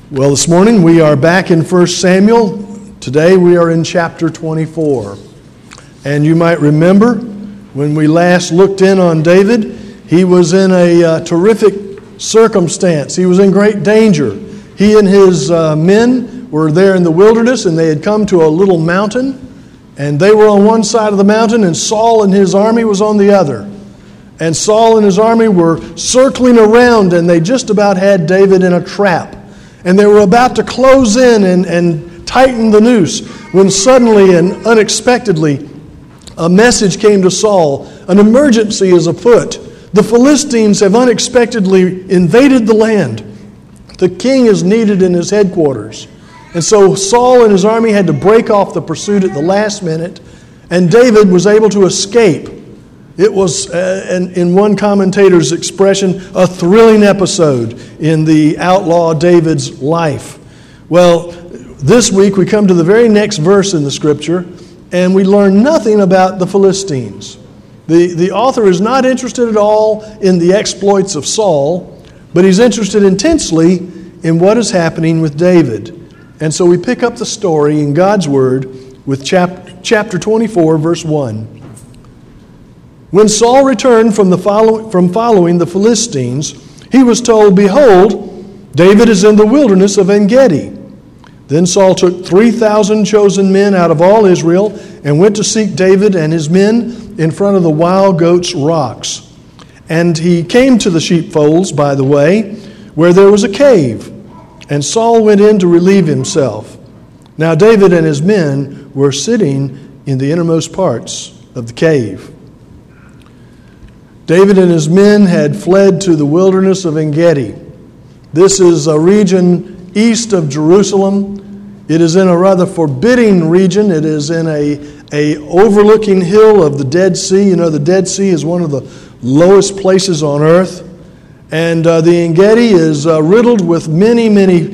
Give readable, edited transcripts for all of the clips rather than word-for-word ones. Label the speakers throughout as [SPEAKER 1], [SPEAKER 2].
[SPEAKER 1] Well, this morning we are back in 1 Samuel. Today we are in chapter 24. And you might remember when we last looked in on David, he was in a terrific circumstance. He was in great danger. He and his men were there in the wilderness, and they had come to a little mountain. And they were on one side of the mountain, and Saul and his army was on the other. And Saul and his army were circling around, and they just about had David in a trap. And they were about to close in and tighten the noose when suddenly and unexpectedly a message came to Saul. An emergency is afoot. The Philistines have unexpectedly invaded the land. The king is needed in his headquarters. And so Saul and his army had to break off the pursuit at the last minute, and David was able to escape. It was, in one commentator's expression, a thrilling episode in the outlaw David's life. Well, this week we come to the very next verse in the Scripture, and we learn nothing about the Philistines. The author is not interested at all in the exploits of Saul, but he's interested intensely in what is happening with David. And so we pick up the story in God's Word with chapter 24, verse 1. When Saul returned from following the Philistines, he was told, "Behold, David is in the wilderness of En-Gedi." Then Saul took 3,000 chosen men out of all Israel and went to seek David and his men in front of the wild goats' rocks. And he came to the sheepfolds by the way, where there was a cave. And Saul went in to relieve himself. Now David and his men were sitting in the innermost parts of the cave. David and his men had fled to the wilderness of En-Gedi. This is a region east of Jerusalem. It is in a rather forbidding region. It is in a overlooking hill of the Dead Sea. You know, the Dead Sea is one of the lowest places on earth. And the En-Gedi is riddled with many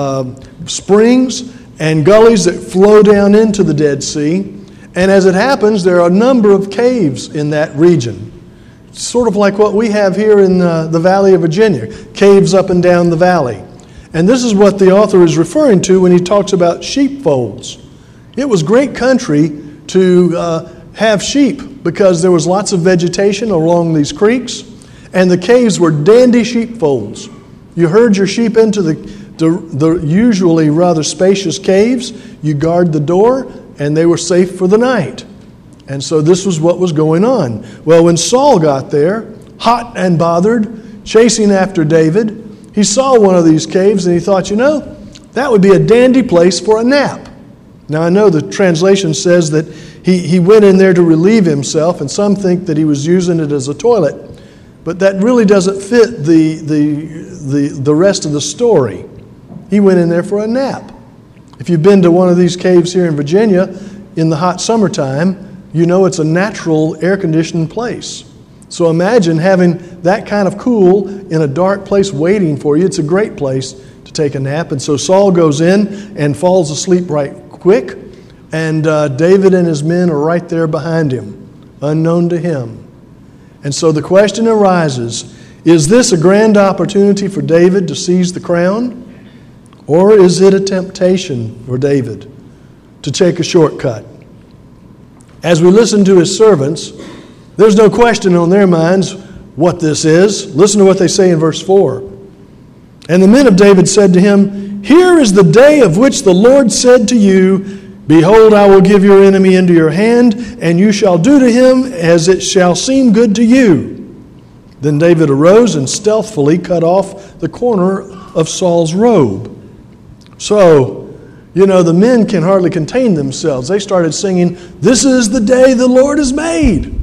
[SPEAKER 1] springs and gullies that flow down into the Dead Sea. And as it happens, there are a number of caves in that region. Sort of like what we have here in the Valley of Virginia, caves up and down the valley. And this is what the author is referring to when he talks about sheepfolds. It was great country to have sheep because there was lots of vegetation along these creeks, and the caves were dandy sheepfolds. You herd your sheep into the usually rather spacious caves, you guard the door, and they were safe for the night. And so this was what was going on. Well, when Saul got there, hot and bothered, chasing after David, he saw one of these caves and he thought, that would be a dandy place for a nap. Now, I know the translation says that he went in there to relieve himself, and some think that he was using it as a toilet. But that really doesn't fit the rest of the story. He went in there for a nap. If you've been to one of these caves here in Virginia in the hot summertime, you know it's a natural air-conditioned place. So imagine having that kind of cool in a dark place waiting for you. It's a great place to take a nap. And so Saul goes in and falls asleep right quick. And David and his men are right there behind him, unknown to him. And so the question arises, is this a grand opportunity for David to seize the crown? Or is it a temptation for David to take a shortcut? As we listen to his servants, there's no question on their minds what this is. Listen to what they say in verse 4. And the men of David said to him, "Here is the day of which the Lord said to you, Behold, I will give your enemy into your hand, and you shall do to him as it shall seem good to you." Then David arose and stealthily cut off the corner of Saul's robe. So, the men can hardly contain themselves. They started singing, "This is the day the Lord has made."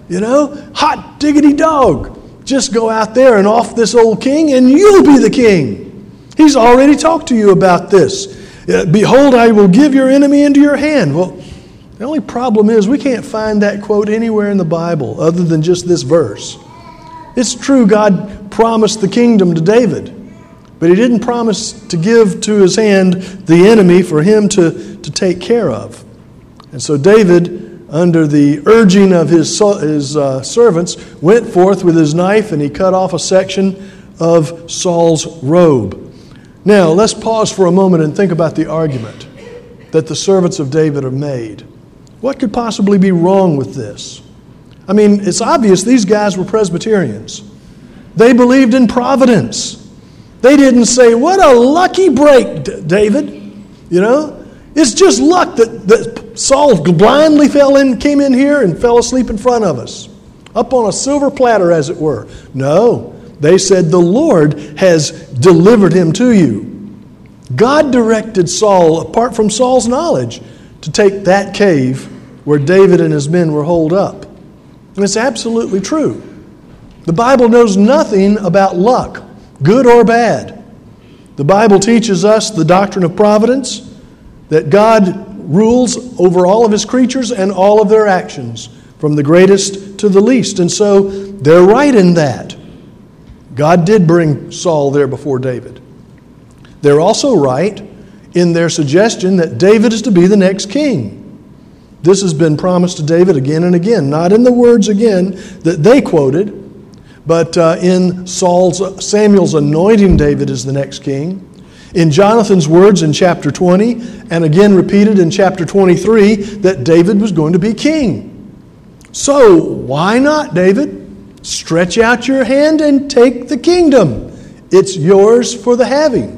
[SPEAKER 1] Hot diggity dog. Just go out there and off this old king and you'll be the king. He's already talked to you about this. "Behold, I will give your enemy into your hand." Well, the only problem is we can't find that quote anywhere in the Bible other than just this verse. It's true God promised the kingdom to David, but he didn't promise to give to his hand the enemy for him to take care of. And so David, under the urging of his servants, went forth with his knife and he cut off a section of Saul's robe. Now, let's pause for a moment and think about the argument that the servants of David have made. What could possibly be wrong with this? I mean, it's obvious these guys were Presbyterians. They believed in providence. They didn't say, what a lucky break, David. You know, it's just luck that Saul blindly came in here and fell asleep in front of us, up on a silver platter, as it were. No, they said, the Lord has delivered him to you. God directed Saul, apart from Saul's knowledge, to take that cave where David and his men were holed up. And it's absolutely true. The Bible knows nothing about luck, good or bad. The Bible teaches us the doctrine of providence, that God rules over all of his creatures and all of their actions, from the greatest to the least. And so they're right in that. God did bring Saul there before David. They're also right in their suggestion that David is to be the next king. This has been promised to David again and again, not in the words again that they quoted, but in Samuel's anointing David as the next king, in Jonathan's words in chapter 20, and again repeated in chapter 23, that David was going to be king. So why not, David? Stretch out your hand and take the kingdom. It's yours for the having.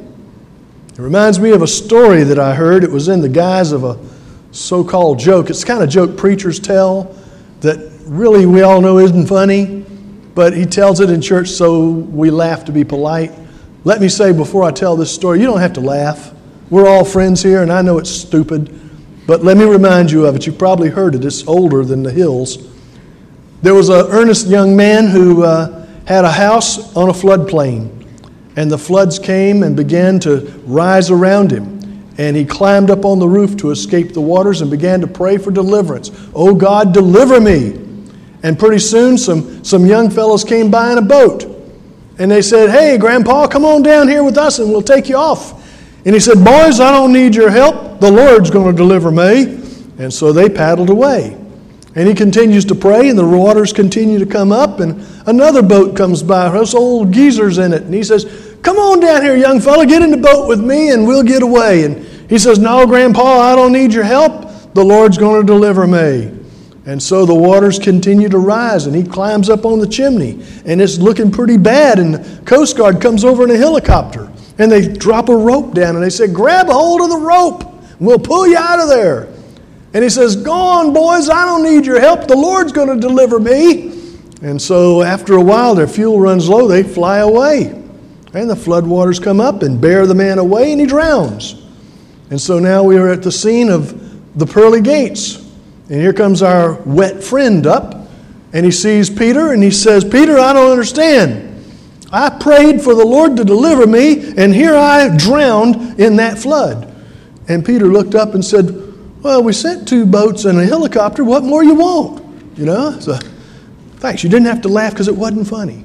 [SPEAKER 1] It reminds me of a story that I heard. It was in the guise of a so-called joke. It's the kind of joke preachers tell that really we all know isn't funny, but he tells it in church so we laugh to be polite. Let me say before I tell this story, you don't have to laugh. We're all friends here, and I know it's stupid, but let me remind you of it. You've probably heard it. It's older than the hills. There was an earnest young man who had a house on a floodplain, and the floods came and began to rise around him. And he climbed up on the roof to escape the waters and began to pray for deliverance. Oh God, deliver me. And pretty soon some young fellows came by in a boat. And they said, hey, Grandpa, come on down here with us and we'll take you off. And he said, boys, I don't need your help. The Lord's going to deliver me. And so they paddled away. And he continues to pray, and the waters continue to come up, and another boat comes by. Those old geezers in it. And he says, come on down here, young fella, get in the boat with me and we'll get away. And he says, no, Grandpa, I don't need your help. The Lord's going to deliver me. And so the waters continue to rise, and he climbs up on the chimney, and it's looking pretty bad. And the Coast Guard comes over in a helicopter, and they drop a rope down, and they say, grab a hold of the rope, and we'll pull you out of there. And he says, go on, boys, I don't need your help. The Lord's going to deliver me. And so after a while, their fuel runs low, they fly away. And the floodwaters come up and bear the man away, and he drowns. And so now we are at the scene of the pearly gates. And here comes our wet friend up, and he sees Peter, and he says, Peter, I don't understand. I prayed for the Lord to deliver me, and here I drowned in that flood. And Peter looked up and said, well, we sent 2 boats and a helicopter. What more you want? You know? So, thanks. You didn't have to laugh because it wasn't funny.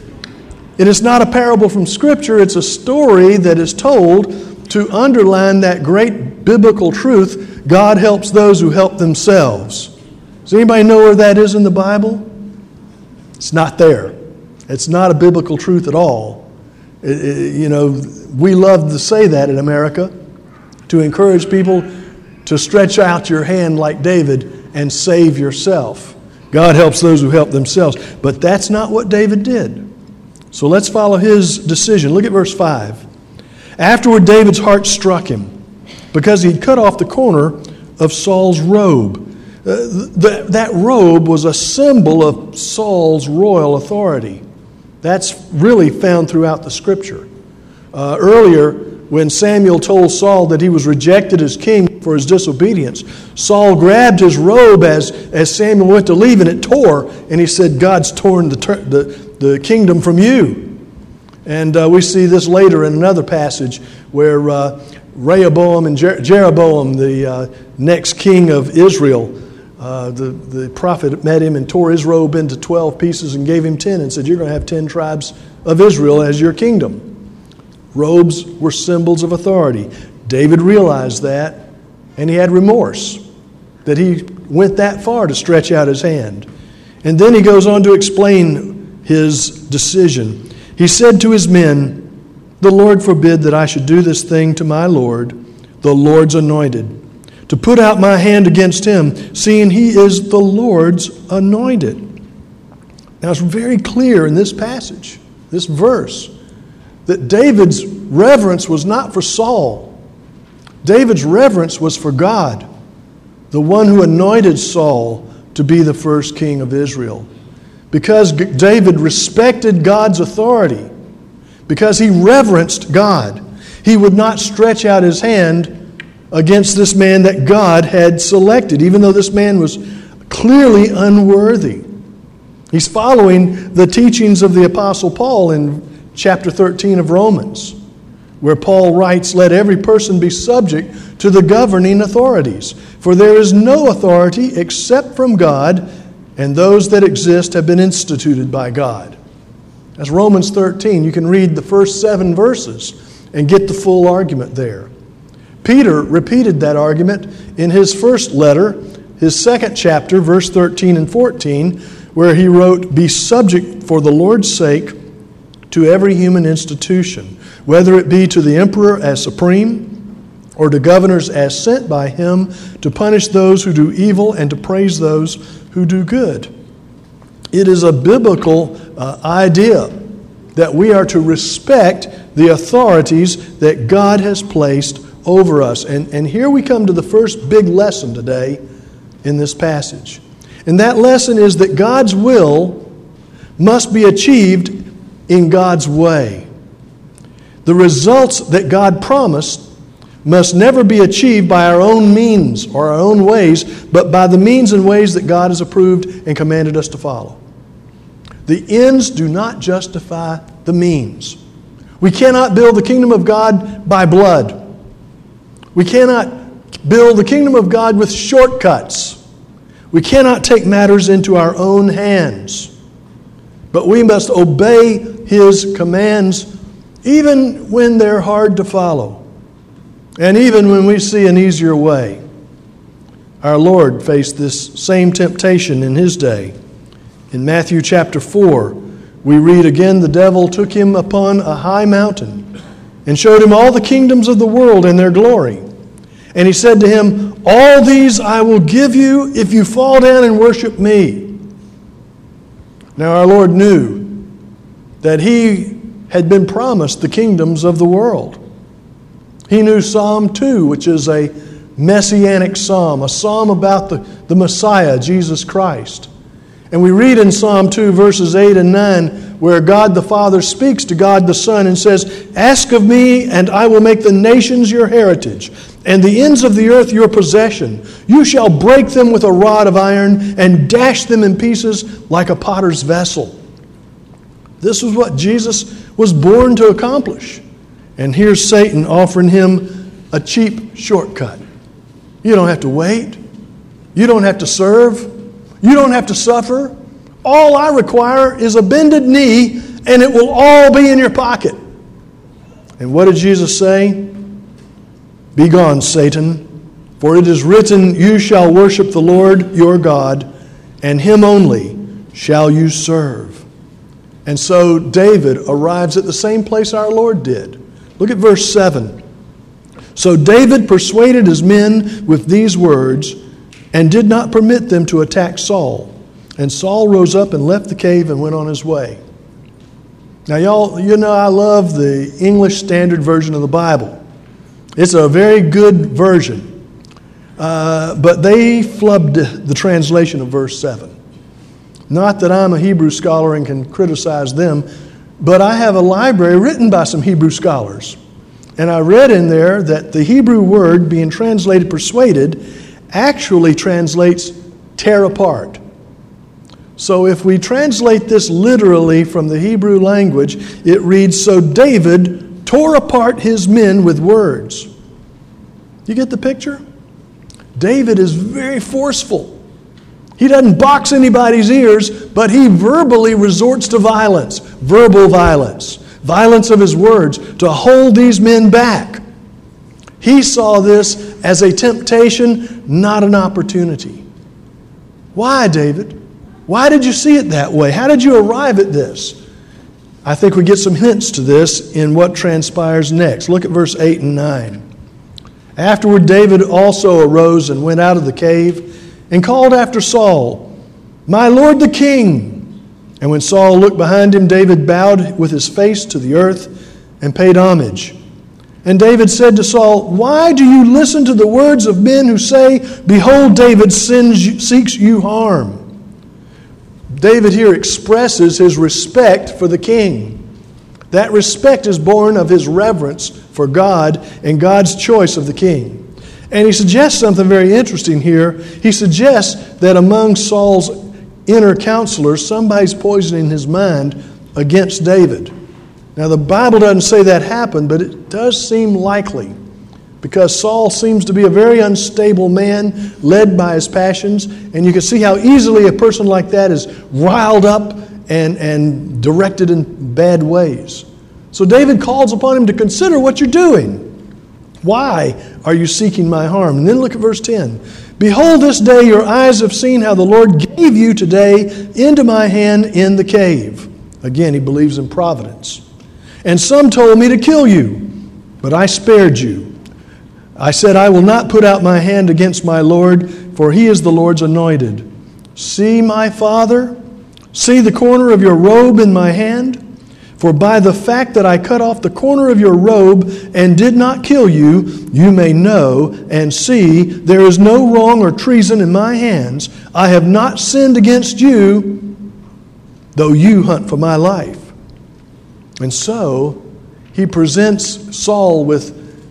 [SPEAKER 1] It is not a parable from Scripture. It's a story that is told to underline that great biblical truth, God helps those who help themselves. Does anybody know where that is in the Bible? It's not there. It's not a biblical truth at all. We love to say that in America, to encourage people to stretch out your hand like David and save yourself. God helps those who help themselves. But that's not what David did. So let's follow his decision. Look at verse 5. Afterward, David's heart struck him because he'd cut off the corner of Saul's robe. That robe was a symbol of Saul's royal authority. That's really found throughout the Scripture. Earlier, when Samuel told Saul that he was rejected as king for his disobedience, Saul grabbed his robe as Samuel went to leave, and it tore, and he said, God's torn the kingdom from you. And we see this later in another passage where Rehoboam and Jeroboam, the next king of Israel, the prophet met him and tore his robe into 12 pieces and gave him 10 and said, you're going to have 10 tribes of Israel as your kingdom. Robes were symbols of authority. David realized that, and he had remorse that he went that far to stretch out his hand. And then he goes on to explain his decision. He said to his men, The Lord forbid that I should do this thing to my Lord, the Lord's anointed, to put out my hand against him, seeing he is the Lord's anointed. Now it's very clear in this passage, this verse, that David's reverence was not for Saul. David's reverence was for God, the one who anointed Saul to be the first king of Israel. Because David respected God's authority, because he reverenced God, he would not stretch out his hand against this man that God had selected, even though this man was clearly unworthy. He's following the teachings of the Apostle Paul in chapter 13 of Romans, where Paul writes, "Let every person be subject to the governing authorities, for there is no authority except from God, and those that exist have been instituted by God." That's Romans 13. You can read the first 7 verses and get the full argument there. Peter repeated that argument in his first letter, his second chapter, verse 13 and 14, where he wrote, "Be subject for the Lord's sake to every human institution, whether it be to the emperor as supreme, or to governors as sent by him to punish those who do evil and to praise those who do good." It is a biblical idea that we are to respect the authorities that God has placed over us. And here we come to the first big lesson today in this passage. And that lesson is that God's will must be achieved in God's way. The results that God promised must never be achieved by our own means or our own ways, but by the means and ways that God has approved and commanded us to follow. The ends do not justify the means. We cannot build the kingdom of God by blood. We cannot build the kingdom of God with shortcuts. We cannot take matters into our own hands. But we must obey His commands even when they're hard to follow, and even when we see an easier way. Our Lord faced this same temptation in His day. In Matthew chapter 4, we read again, "The devil took Him upon a high mountain and showed Him all the kingdoms of the world and their glory. And He said to Him, 'All these I will give you if you fall down and worship Me.'" Now our Lord knew that He had been promised the kingdoms of the world. He knew Psalm 2, which is a messianic psalm, a psalm about the Messiah, Jesus Christ. And we read in Psalm 2, verses 8 and 9, where God the Father speaks to God the Son and says, "Ask of me, and I will make the nations your heritage, and the ends of the earth your possession. You shall break them with a rod of iron, and dash them in pieces like a potter's vessel." This was what Jesus was born to accomplish. And here's Satan offering Him a cheap shortcut. You don't have to wait. You don't have to serve. You don't have to suffer. All I require is a bended knee, and it will all be in your pocket. And what did Jesus say? "Be gone, Satan, for it is written, you shall worship the Lord your God, and Him only shall you serve." And so David arrives at the same place our Lord did. Look at verse 7. "So David persuaded his men with these words, and did not permit them to attack Saul. And Saul rose up and left the cave and went on his way." Now, y'all, you know I love the English Standard Version of the Bible. It's a very good version. But they flubbed the translation of verse 7. Not that I'm a Hebrew scholar and can criticize them, but I have a library written by some Hebrew scholars. And I read in there that the Hebrew word being translated persuaded actually translates tear apart. So if we translate this literally from the Hebrew language, it reads, "So David tore apart his men with words." You get the picture? David is very forceful. He doesn't box anybody's ears, but he verbally resorts to violence, verbal violence, violence of his words, to hold these men back. He saw this as a temptation, not an opportunity. Why, David? Why did you see it that way? How did you arrive at this? I think we get some hints to this in what transpires next. Look at verse 8 and 9. Afterward, David also arose and went out of the cave and called after Saul, "My lord the king." And when Saul looked behind him, David bowed with his face to the earth and paid homage. And David said to Saul, "Why do you listen to the words of men who say, 'Behold, David seeks you harm'?" David here expresses his respect for the king. That respect is born of his reverence for God and God's choice of the king. And he suggests something very interesting here. He suggests that among Saul's inner counselors, somebody's poisoning his mind against David. Now, the Bible doesn't say that happened, but it does seem likely, because Saul seems to be a very unstable man, led by his passions, and you can see how easily a person like that is riled up and directed in bad ways. So David calls upon him to consider what you're doing. Why are you seeking my harm? And then look at verse 10. "Behold, this day your eyes have seen how the Lord gave you today into my hand in the cave." Again, he believes in providence. "And some told me to kill you, but I spared you. I said, I will not put out my hand against my Lord, for he is the Lord's anointed. See, my father, see the corner of your robe in my hand? For by the fact that I cut off the corner of your robe and did not kill you, you may know and see there is no wrong or treason in my hands. I have not sinned against you, though you hunt for my life." And so he presents Saul with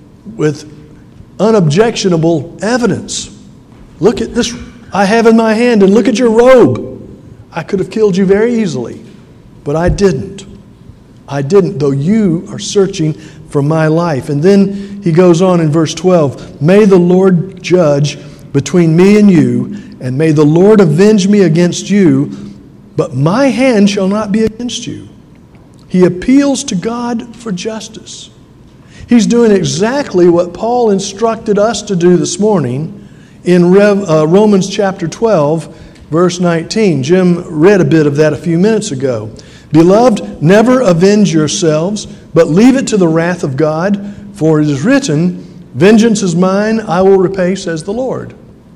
[SPEAKER 1] unobjectionable evidence. "Look at this I have in my hand, and look at your robe. I could have killed you very easily, but I didn't. I didn't, though you are searching for my life." And then he goes on in verse 12, "May the Lord judge between me and you, and may the Lord avenge me against you, but my hand shall not be against you." He appeals to God for justice. He's doing exactly what Paul instructed us to do this morning in Romans chapter 12, verse 19. Jim read a bit of that a few minutes ago. "Beloved, never avenge yourselves, but leave it to the wrath of God, for it is written, 'Vengeance is mine, I will repay,' says the Lord."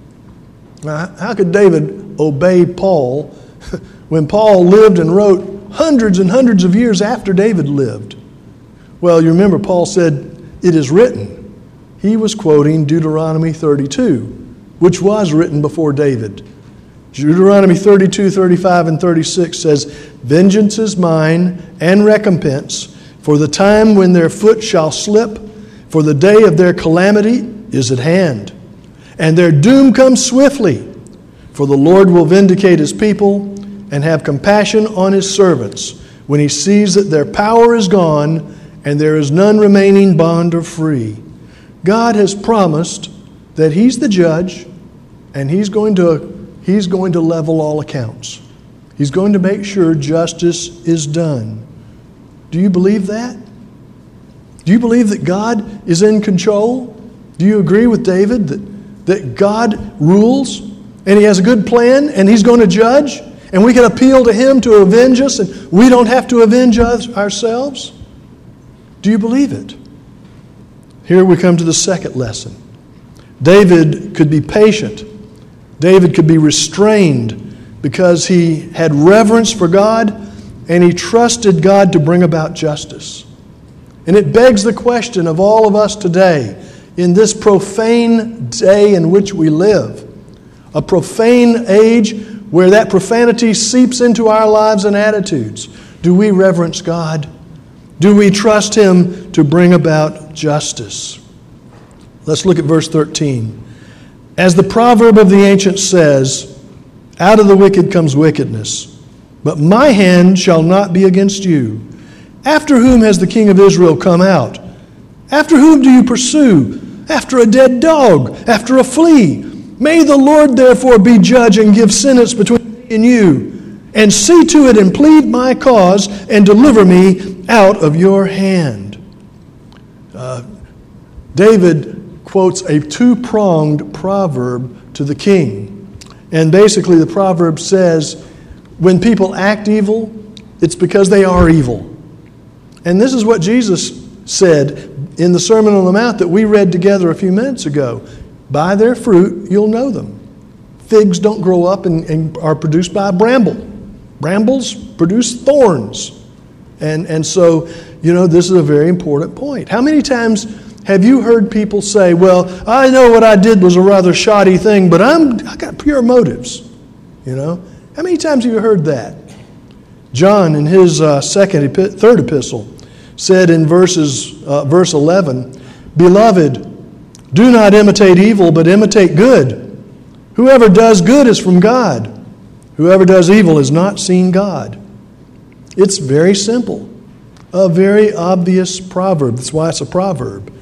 [SPEAKER 1] Now, how could David obey Paul when Paul lived and wrote hundreds and hundreds of years after David lived? Well, you remember Paul said, "It is written." He was quoting Deuteronomy 32, which was written before David. Deuteronomy 32, 35, and 36 says, "Vengeance is mine and recompense, for the time when their foot shall slip, for the day of their calamity is at hand. And their doom comes swiftly, for the Lord will vindicate his people and have compassion on his servants when he sees that their power is gone and there is none remaining bond or free." God has promised that he's the judge, and he's going to level all accounts. He's going to make sure justice is done. Do you believe that? Do you believe that God is in control? Do you agree with David that God rules and he has a good plan and he's going to judge and we can appeal to him to avenge us and we don't have to avenge ourselves? Do you believe it? Here we come to the second lesson. David could be patient. David could be restrained because he had reverence for God and he trusted God to bring about justice. And it begs the question of all of us today, in this profane day in which we live, a profane age where that profanity seeps into our lives and attitudes. Do we reverence God? Do we trust him to bring about justice? Let's look at verse 13. "As the proverb of the ancients says, out of the wicked comes wickedness, but my hand shall not be against you. After whom has the king of Israel come out? After whom do you pursue? After a dead dog, after a flea. May the Lord therefore be judge and give sentence between me and you, and see to it and plead my cause and deliver me out of your hand." David quotes a two-pronged proverb to the king. And basically the proverb says, when people act evil, it's because they are evil. And this is what Jesus said in the Sermon on the Mount that we read together a few minutes ago. By their fruit, you'll know them. Figs don't grow up and are produced by a bramble. Brambles produce thorns. And so, this is a very important point. How many times have you heard people say, well, I know what I did was a rather shoddy thing, but I got pure motives. How many times have you heard that? John, in his third epistle, said in verse 11, Beloved, do not imitate evil, but imitate good. Whoever does good is from God. Whoever does evil has not seen God. It's very simple. A very obvious proverb. That's why it's a proverb.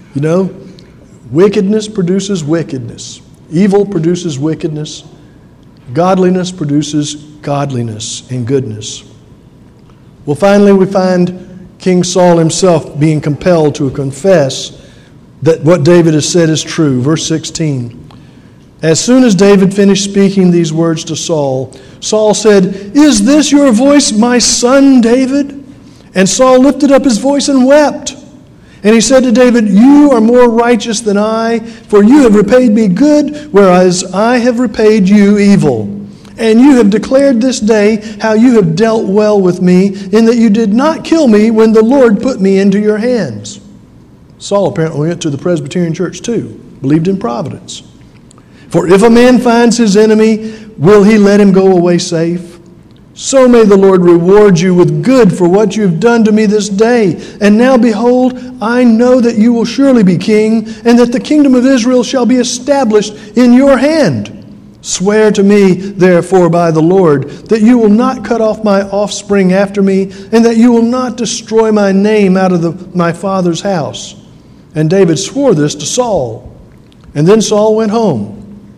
[SPEAKER 1] Wickedness produces wickedness. Evil produces wickedness. Godliness produces godliness and goodness. Well, finally we find King Saul himself being compelled to confess that what David has said is true. Verse 16. As soon as David finished speaking these words to Saul, Saul said, Is this your voice, my son David? And Saul lifted up his voice and wept. And he said to David, You are more righteous than I, for you have repaid me good, whereas I have repaid you evil. And you have declared this day how you have dealt well with me, in that you did not kill me when the Lord put me into your hands. Saul apparently went to the Presbyterian church too, believed in providence. For if a man finds his enemy, will he let him go away safe? So may the Lord reward you with good for what you have done to me this day. And now behold, I know that you will surely be king, and that the kingdom of Israel shall be established in your hand. Swear to me, therefore, by the Lord, that you will not cut off my offspring after me, and that you will not destroy my name out of my father's house. And David swore this to Saul. And then Saul went home.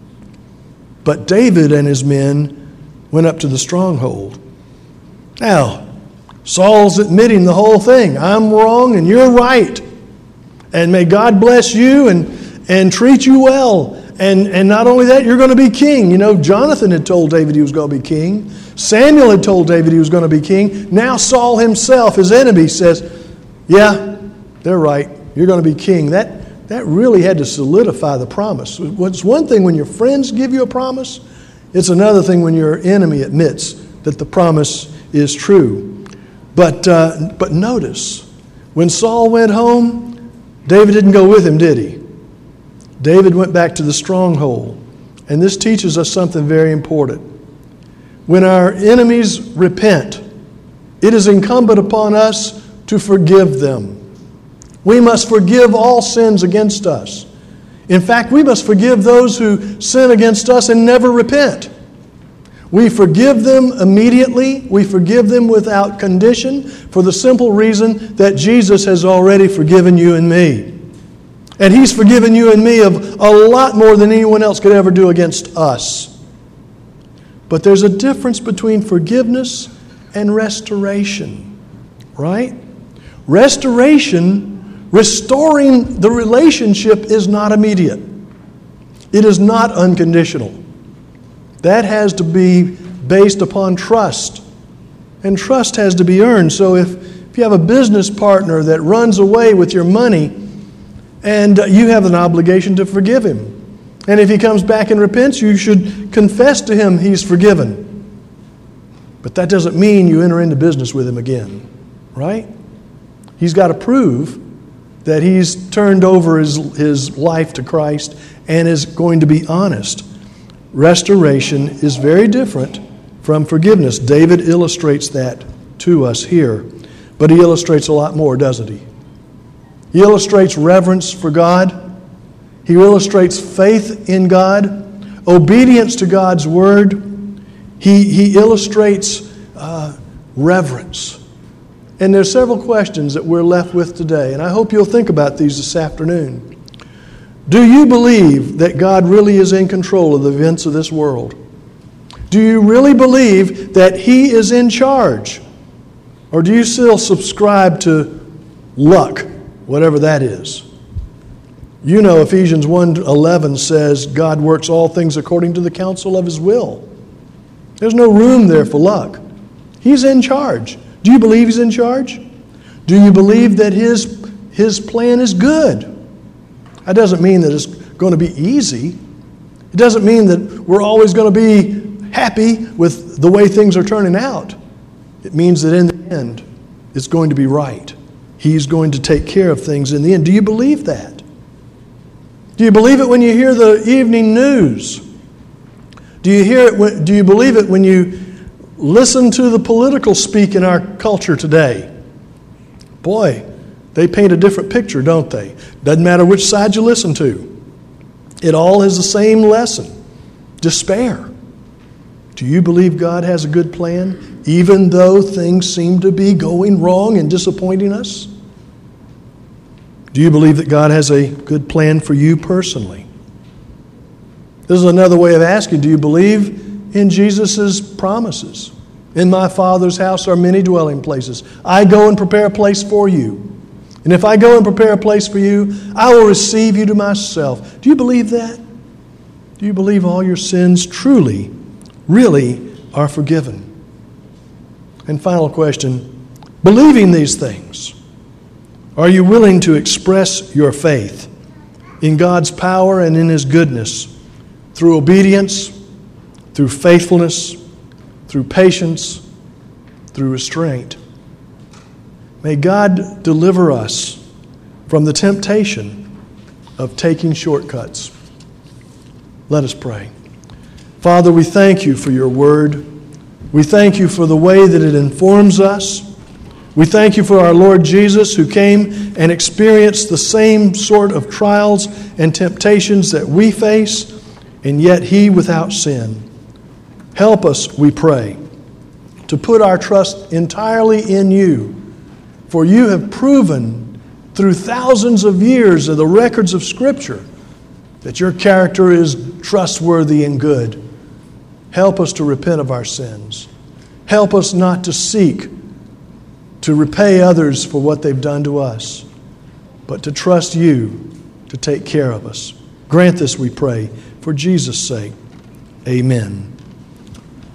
[SPEAKER 1] But David and his men went up to the stronghold. Now, Saul's admitting the whole thing. I'm wrong and you're right. And may God bless you and treat you well. And not only that, you're going to be king. Jonathan had told David he was going to be king. Samuel had told David he was going to be king. Now Saul himself, his enemy, says, yeah, they're right. You're going to be king. That really had to solidify the promise. It's one thing when your friends give you a promise. It's another thing when your enemy admits that the promise is true. But notice, when Saul went home, David didn't go with him, did he? David went back to the stronghold. And this teaches us something very important. When our enemies repent, it is incumbent upon us to forgive them. We must forgive all sins against us. In fact, we must forgive those who sin against us and never repent. We forgive them immediately. We forgive them without condition for the simple reason that Jesus has already forgiven you and me. And He's forgiven you and me of a lot more than anyone else could ever do against us. But there's a difference between forgiveness and restoration, right? Restoring the relationship is not immediate. It is not unconditional. That has to be based upon trust. And trust has to be earned. So if you have a business partner that runs away with your money, and you have an obligation to forgive him. And if he comes back and repents, you should confess to him he's forgiven. But that doesn't mean you enter into business with him again, right? He's got to prove that he's turned over his life to Christ and is going to be honest. Restoration is very different from forgiveness. David illustrates that to us here. But he illustrates a lot more, doesn't he? He illustrates reverence for God. He illustrates faith in God, obedience to God's word. He illustrates reverence. And there's several questions that we're left with today, and I hope you'll think about these this afternoon. Do you believe that God really is in control of the events of this world? Do you really believe that He is in charge? Or do you still subscribe to luck, whatever that is? You know Ephesians 1:11 says God works all things according to the counsel of His will. There's no room there for luck. He's in charge. Do you believe He's in charge? Do you believe that His plan is good? That doesn't mean that it's going to be easy. It doesn't mean that we're always going to be happy with the way things are turning out. It means that in the end, it's going to be right. He's going to take care of things in the end. Do you believe that? Do you believe it when you hear the evening news? Do you believe it when you listen to the political speak in our culture today? Boy, they paint a different picture, don't they? Doesn't matter which side you listen to. It all is the same lesson. Despair. Do you believe God has a good plan, even though things seem to be going wrong and disappointing us? Do you believe that God has a good plan for you personally? This is another way of asking, do you believe in Jesus' promises? In my Father's house are many dwelling places. I go and prepare a place for you. And if I go and prepare a place for you, I will receive you to myself. Do you believe that? Do you believe all your sins truly, really are forgiven? And final question, believing these things, are you willing to express your faith in God's power and in His goodness through obedience, through faithfulness, through patience, through restraint? May God deliver us from the temptation of taking shortcuts. Let us pray. Father, we thank you for your word. We thank you for the way that it informs us. We thank you for our Lord Jesus, who came and experienced the same sort of trials and temptations that we face, and yet He without sin. Help us, we pray, to put our trust entirely in you, for you have proven through thousands of years of the records of Scripture that your character is trustworthy and good. Help us to repent of our sins. Help us not to seek to repay others for what they've done to us, but to trust you to take care of us. Grant this, we pray, for Jesus' sake. Amen.